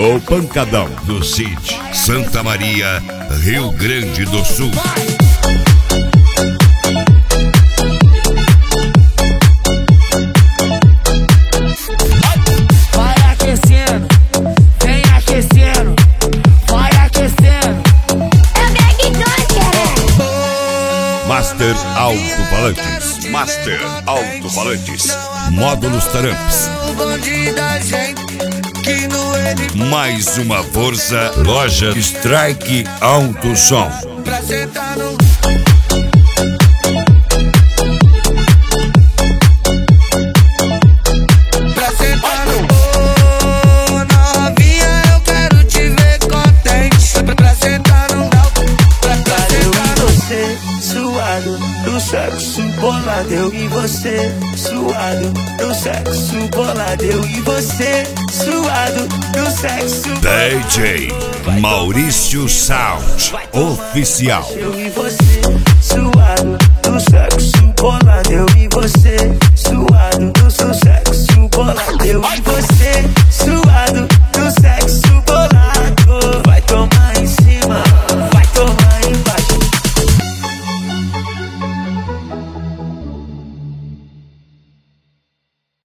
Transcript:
O Pancadão do Cid, Santa Maria, Rio Grande do Sul. Vai aquecendo, vem aquecendo, vai aquecendo. É o Greg Master Alto-Falantes, Master Alto-Falantes, Módulos Taramps. Mais uma força, loja Strike Alto Som. Do sexo bolado, eu e você suado, do sexo bolado, eu e você suado, do sexo DJ Maurício Sound Oficial. eu e você suado, do sexo bolado, eu e você suado, do seu sexo bolado, eu e você.